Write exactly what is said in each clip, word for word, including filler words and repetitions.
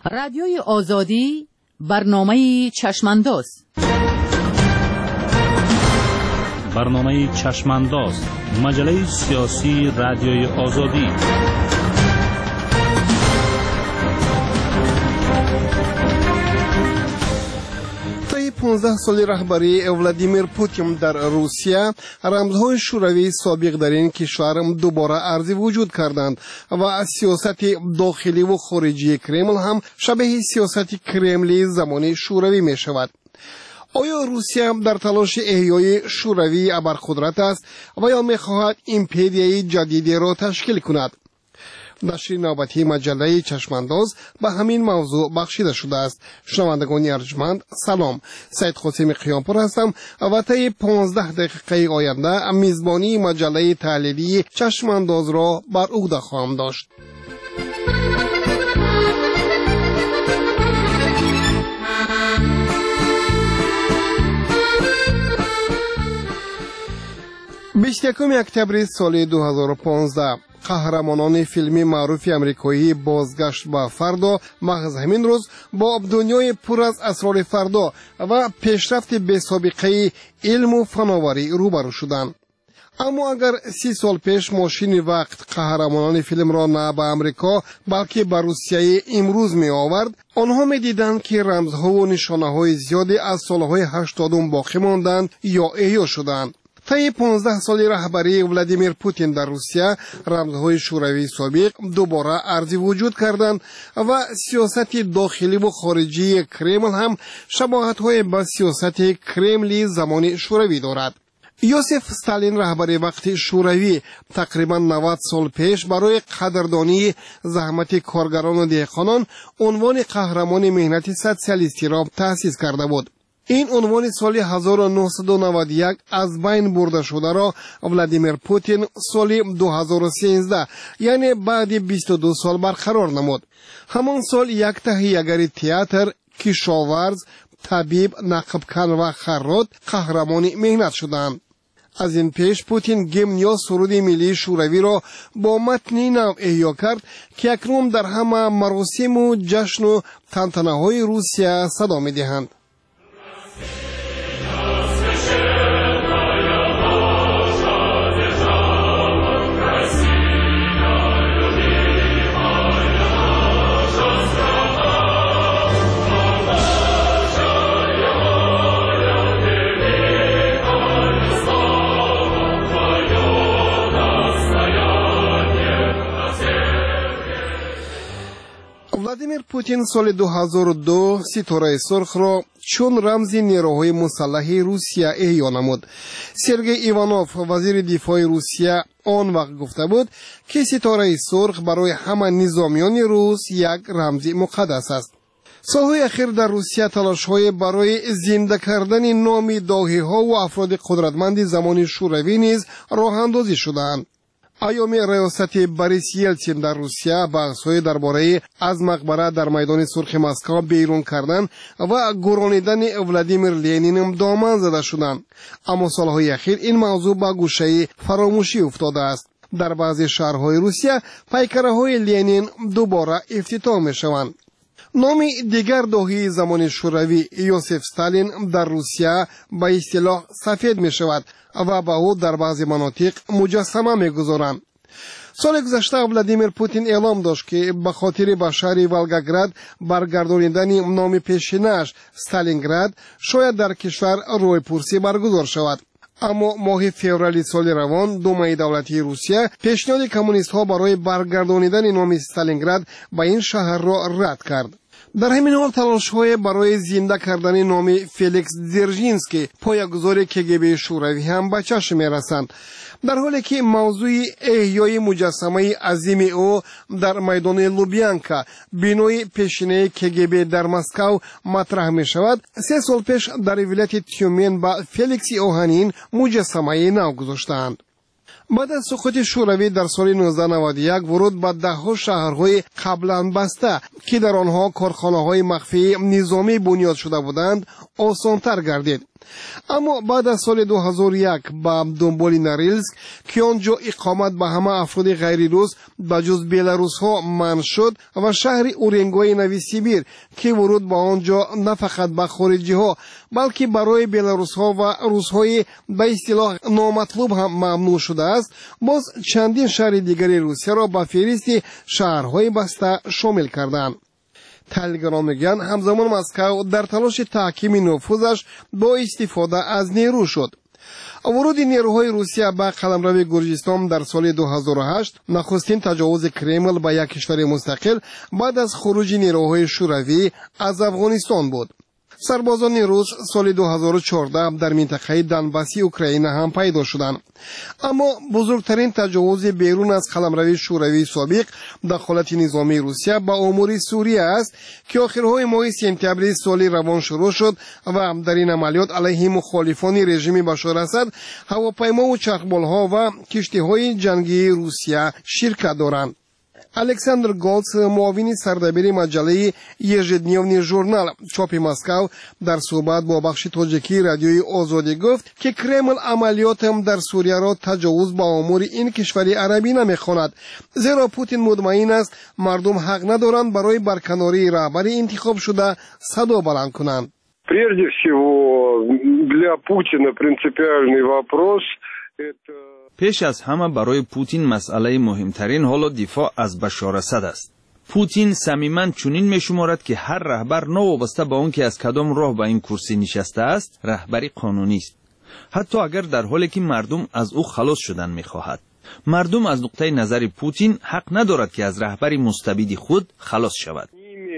رادیوی آزادی برنامه چشمانداز برنامه چشمانداز مجله سیاسی رادیوی آزادی. پانزده سالی رهبری ولادیمیر پوتین در روسیه رمزهای شوروی سابق در این کشور دوباره ارزی وجود کردند و سیاست داخلی و خارجی کرمل هم شبیه سیاست کرملی زمان شوروی می شود. آیا روسیه در تلاش احیای شوروی ابرقدرت است و یا می خواهد ایمپریای جدیدی را تشکیل کند؟ نشر نوبتی مجله چشمانداز به همین موضوع بخشیده شده است. شنوندگان ارجمند سلام، سید قاسم قیامپور هستم و طی پانزده دقیقه آینده میزبانی مجله تحلیلی چشمانداز را بر عهده خواهم داشت. بیست و یکم اکتبر سال دو هزار و پانزده قهرمانان فیلمی معروف امریکایی بازگشت به فردا محض همین روز با دنیای پر از اسرار فردا و پیشرفت بی‌سابقه علم و فناوری روبرو شدند. اما اگر سی سال پیش ماشین وقت قهرمانان فیلم را نه به امریکا بلکه به روسیه امروز می آورد، آنها می دیدند که رمزها و نشانه های زیادی از سالهای هشتادم باقی ماندند یا احیا شدند. طی پانزده سالی رهبری ولادیمیر پوتین در روسیه رمزهای شوروی سابق دوباره ارزی وجود کردند و سیاست داخلی و خارجی کرمل هم شباهت‌های به سیاست کرملی زمان شوروی دارد. یوسف استالین رهبر وقت شوروی تقریبا نود سال پیش برای قدردانی زحمت کارگران و دهقانان عنوان قهرمان مهنت سوسیالیستی را تأسیس کرده بود. این عنوان سال هزار و نهصد و نود و یک از بین برده شده را ولادیمیر پوتین سال دو هزار و سیزده یعنی بعد بیست و دو سال برقرار نمود. همان سال یک تهیه‌گر تئاتر، کشاورز، طبیب، نقبکن و خراط قهرمان مهنت شدند. از این پیش پوتین گیمن یا سرود ملی شوروی را با متنی نو احیا کرد که اکنون در همه مراسم و جشن و تنتنه‌های روسیه صدا می‌دهند. ولادیمیر پوتین سال دو هزار و دو ستاره سرخ را چون رمز نیروهای مسلح روسیه احیا نمود. سرگئی ایوانوف وزیر دفاع روسیه آن وقت گفته بود که ستاره سرخ برای همه نظامیان روس یک رمز مقدس است. سالهای اخیر در روسیه تلاش‌های برای زنده کردن نام داهی‌ها و افراد قدرتمند زمان شوروی نیز راه اندازی شدند. ایام ریاست بوریس یلتسین در روسیه بحث‌های درباره از مقبره در میدان سرخ مسکو بیرون کردن و گرانیدن ولادیمیر لنین دامن زده شدند. اما سالهای اخیر این موضوع به گوشه فراموشی افتاده است. در بعضی شهرهای روسیه پیکره‌های لنین دوباره افتتاح می‌شوند. نام دیگر داهی زمان شوروی یوسف استالین در روسیه به اصطلاح سفید می شود و به او در بعضی مناطق مجسمه می گذارند. سال گذشته ولادیمیر پوتین اعلام داشت که به خاطر به شهر ولگاگراد برگردانیدن نام پیشینش استالینگراد شاید در کشور روی پرسی برگزار شود. اما ماه فوریه سال روان دومای دولتی روسیه پیشنهاد کمونیست ها برای برگردانیدن نام استالینگراد به این شهر را رد کرد. در همین حال تلاش های برای زنده کردن نام فلیکس дзержинسکی پایه‌گذار کگب شوروی هم به چشم می‌رسند، در حالی که موضوع احیای مجسمه عظیم او در میدان لوبیانکا بینای پیشینه کگب در مسکو مطرح می شود. سه سال پیش در ولایت تیومن با فلیکس اوهانین مجسمه نو گذاشتند. بعد از سقوط شوروی در سال نوزده نود و یک ورود به ده‌ها شهرهای قبلا بسته که در آنها کارخانه‌های مخفی نظامی بنیاد شده بودند آسان‌تر گردید. اما بعد از سال دو هزار و یک با دنبال نوریلسک که آنجا اقامت به همه افراد غیر روس به جز بیلاروس ها منع شد و شهر اورنگوی نوی سیبیر که ورود به آنجا نه فقط به خارجی ها بلکه برای بیلاروس ها و روس های به اصطلاح نامطلوب هم ممنوع شده است، باز چندین شهر دیگری روسیه را به فهرست شهرهای بسته شامل کردند. تحلیلگران میگن همزمان مسکو در تلاش تحکیم نفوذش با استفاده از نیرو شد. ورود نیروهای روسیه به قلمرو گرجستان در سال دو هزار و هشت نخستین تجاوز کرمل به یک کشور مستقل بعد از خروج نیروهای شوروی از افغانستان بود. سربازان روس سال دو هزار و چهارده در منطقه دنباسی اوکراین هم پیدا شدند. اما بزرگترین تجاوز بیرون از قلمرو شوروی سابق دخالت نظامی روسیه به امور سوریه است که آخرهای ماه سپتامبر سال روان شروع شد و در این عملیات علیه مخالفان رژیم بشار اسد هواپیما و چرخبالها و کشتی‌های جنگی روسیه شرکت دارند. الکساندر گولتس، معاون سردبیر مجله یژدنیوی ژورنال چاپ مسکو، در صحبت با بخش تاجیکی رادیوی آزادی گفت که کرمل عملیات در سوریه را تجاوز به امور این کشور عربی نمی‌خواند، زیرا پوتین مطمئن است مردم حق ندارند برای برکناری رهبر انتخاب شده صدا بلند کنند. Прежде всего, для Путина принципиальный вопрос это پیش از همه برای پوتین مسئله مهمترین حالا دفاع از بشار اسد است. پوتین صمیماً چنین می‌شمارد که هر رهبر نوابسته به آن که از کدام راه به این کرسی نشسته است، رهبری قانونی است. حتی اگر در حالی که مردم از او خلاص شدن می‌خواهد. مردم از نقطه نظر پوتین حق ندارد که از رهبری مستبد خود خلاص شود.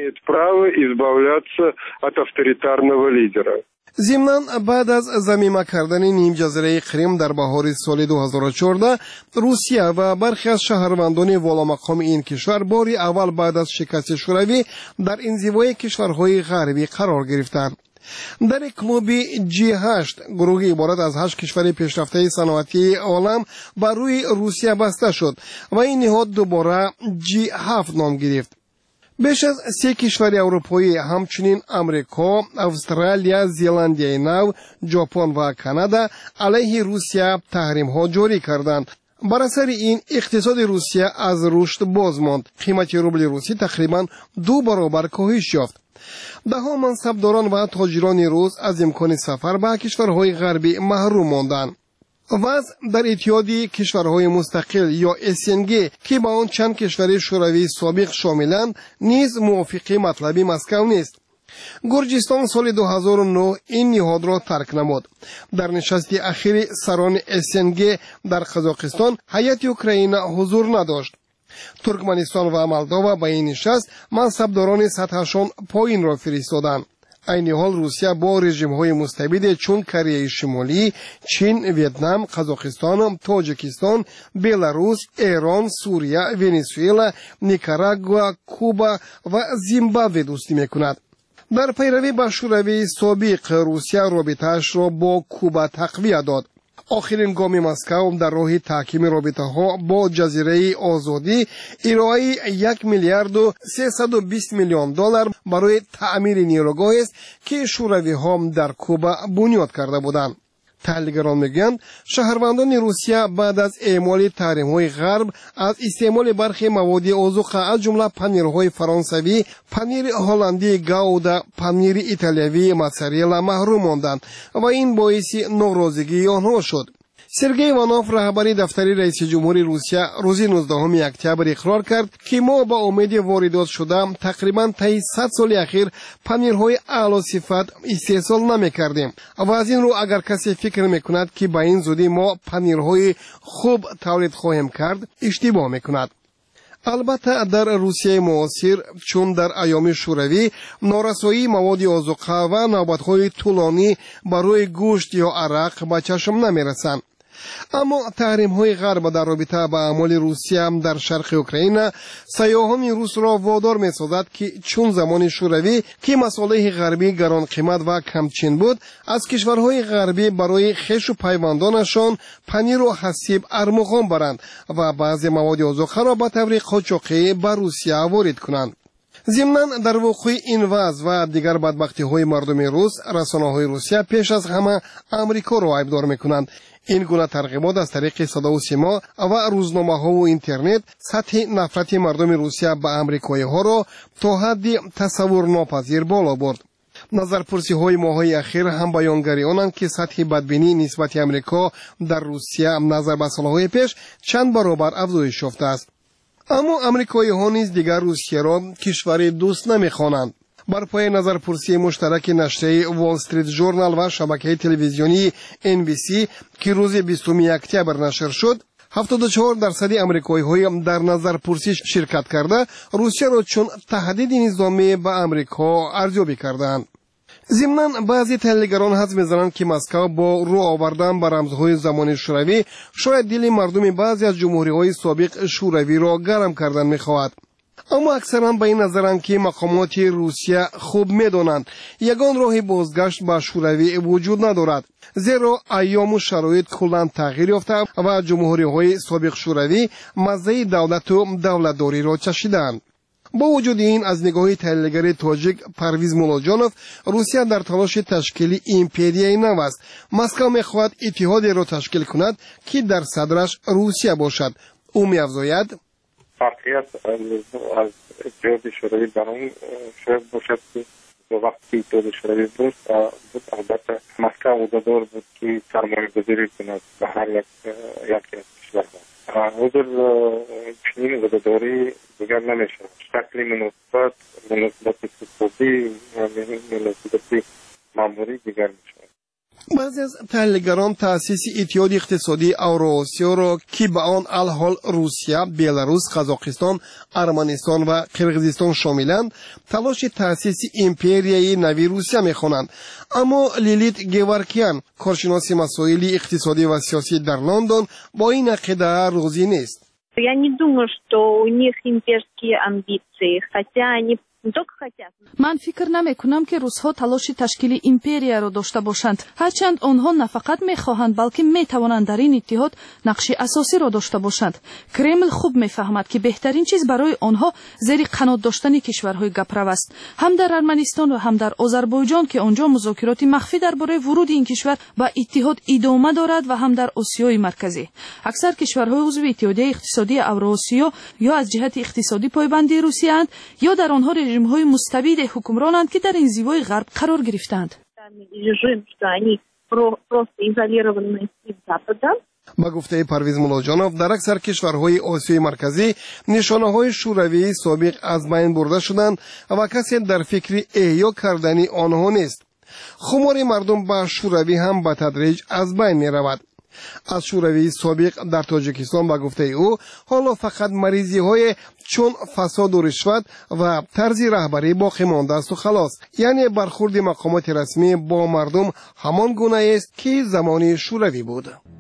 ضمناً بعد از ضمیمه کردن نیم جزیره کریم در بهار سال دو هزار و چهارده، روسیه و برخی از شهروندان والامقام این کشور باری اول بعد از شکست شوروی در انزوای کشورهای غربی قرار گرفتند. در کلوب جی هشت گروهی عبارت از هشت کشور پیشرفته صنعتی عالم بر روی روسیه بسته شد و این نهاد دوباره جی هفت نام گرفت. بیش از سه کشور اروپایی همچنین امریکا، استرالیا، زلاندیای نو، ژاپن و کانادا علیه روسیه تحریم ها جاری کردند. بر اثر این اقتصاد روسیه از رشد باز ماند. قیمت روبل روسی تقریبا دو برابر کاهش یافت. ده ها منصبداران و تاجران روس از امکان سفر به کشورهای غربی محروم ماندند. وضع در اتحادیه کشورهای مستقل یا اس ان جی که با آن چند کشور شوروی سابق شاملند نیز موافقه مطلبی مسکو نیست. گرجستان سال دو هزار و نه این نهاد را ترک نمود. در نشست اخیر سران اس ان جی در قزاقستان هیئت اوکراین حضور نداشت. ترکمنستان و مولداوا با این نشست منصبداران سطحشان پایین را فرستادند. این حال روسیه با رژیم‌های مستبد چون کره شمالی، چین، ویتنام، قزاقستان، تاجیکستان، بلاروس، ایران، سوریه، ونزوئلا، نیکاراگوا، کوبا و زیمبابوه دوستی می‌کند. در پیروی به شوروی سابق روسیه رابطه‌اش را با کوبا تقویت داد. آخرین گام مسکو در راه تحکیم رابطه ها با جزیره آزادی ارائه یک میلیارد و سیصد و بیست میلیون دلار برای تعمیر نیروگاه است که شوروی ها در کوبا بنیاد کرده بودند. تحلیلگران میگویند شهروندان روسیه بعد از اعمال تحریم‌های غرب از استعمال برخی مواد آذوقه از جمله پنیرهای فرانسوی، پنیر هلندی گاودا، پنیر ایتالیایی موتزارلا محروم ماندند و این باعث ناراضگی آنها شد. سرگئی ایوانوف رهبر دفتر رئیس جمهور روسیه روز نوزدهم اکتبر اقرار کرد که ما با امید واردات شده تقریبا طی صد سال اخیر پنیرهای اعلی صفت استحصال نمی‌کردیم و از این رو اگر کسی فکر می‌کند که با این زودی ما پنیرهای خوب تولید خواهیم کرد اشتباه می‌کند. البته در روسیه معاصر چون در ایام شوروی نارسایی مواد آذوقه و نوبت‌های طولانی برای گوشت یا عرق به چشم نمی‌رسند. اما تحریم‌های غرب در رابطه با اعمال روسیه در شرق اوکراین سیاحان روس را وادار می‌سازد که چون زمان شوروی که مصالح غربی گران قیمت و کمچین بود از کشورهای غربی برای خویش و پیوندانشان پنیر و حسیب ارمغان برند و بعضی مواد آذوقه را به طور قاچاقی به روسیه وارد کنند. ضمناً در وقوع این وضع و دیگر بدبختی‌های مردم روس، رسانه‌های روسیه پیش از همه آمریکا را عیبدار می‌کنند. این گونه ترغیبات از طریق صدا و سیما و روزنامه‌ها و اینترنت سطح نفرت مردم روسیه به آمریکایی‌ها را تا حدی تصور ناپذیر بالا برد. نظرپرسی‌های ماه‌های اخیر هم بیانگری آنند که سطح بدبینی نسبت آمریکا در روسیه نظر به سال‌های پیش چند برابر افزایش یافته است. اما آمریکایی‌ها نیز دیگر روسیه را کشور دوست نمی‌خوانند. بر پای نظرپرسی مشترک نشریه وال استریت ژورنال و شبکه تلویزیونی ان بی سی که روز بیستم اکتبر نشر شد، هفتاد و چهار درصد آمریکایی‌ها در نظرپرسی شرکت کرده روسیه را چون تهدید نظامی به آمریکا ارزیابی کردند. ضمناً بعضی تحلیلگران حدس می‌زنند که مسکو با رو آوردن به رمزهای زمان شوروی شاید دل مردم بعضی از جمهوری‌های سابق شوروی را گرم کردن می‌خواهد. اما اکثرا به این نظرند که مقامات روسیه خوب می‌دانند یگان راه بازگشت به شوروی وجود ندارد، زیرا ایام و شرایط کلاً تغییر یافته و جمهوری‌های سابق شوروی مزه دولت و دولتداری را چشیدند. با وجود این، از نگاه تحلیلگر تاجیک پرویز مولاجانوف، روسیه در تلاش تشکیل ایمپریای نو است. مسکو می‌خواهد اتحادی را تشکیل کند که در صدرش روسیه باشد. او می‌افزاید: واقعیت از اتحاد شوروی در اون شاید باشد که به وقتی اتحاد شوروی بود البته مسکو وعده‌دار بود که سرمایه‌گذاری کند به هر یک یکی از کشورها. حضور چنین وعده‌داری دیگر نمیشه. شکل مناسبت مناسبت اقتصادی و مناسبت ماموری دیگر میشه. بعضی از تحلیلگران تأسیس اتحاد اقتصادی اوراسیا را که به آن الحال روسیه، بلاروس، قزاقستان، ارمنستان و قرقیزستان شاملند، تلاش تأسیس ایمپریای نوی روسیه می‌خوانند. اما لیلیت گورکیان، کارشناس مسائل اقتصادی و سیاسی در لندن، با این عقیده راضی نیست. Я не думаю, что у них имперские амбиции, хотя они من فکر نمی کنم که روس‌ها تلاش تشکیل ایمپریا را داشته باشند. هرچند آنها نه فقط می‌خواهند بلکه می‌توانند در این اتحاد نقش اساسی را داشته باشند. کرمل خوب می‌فهمد که بهترین چیز برای آنها زیر قنات داشتن کشورهای گپرو است. هم در ارمنستان و هم در آذربایجان که آنجا مذاکرات مخفی درباره ورود این کشور به اتحاد ادامه دارد و هم در آسیای مرکزی. اکثر کشورهای عضو اتحادیه اقتصادی اوراسیا یا از جهت اقتصادی پایبند روسیه اند یا در آنها رژیم‌های مستبد حکمرانند که در این زیبای غرب قرار گرفتند. با گفته پرویز مولاجانوف، در اکثر کشورهای آسیای مرکزی نشانه‌های شوروی سابق از بین برده شدند و کسی در فکر احیا کردن آنها نیست. خمار مردم به شوروی هم به تدریج از بین می‌رود. از شوروی سابق در تاجیکستان با گفته او حالا فقط مریضی های چون فساد و رشوت و طرز رهبری باقی مانده است و خلاص. یعنی برخورد مقامات رسمی با مردم همان گونه است که زمان شوروی بود.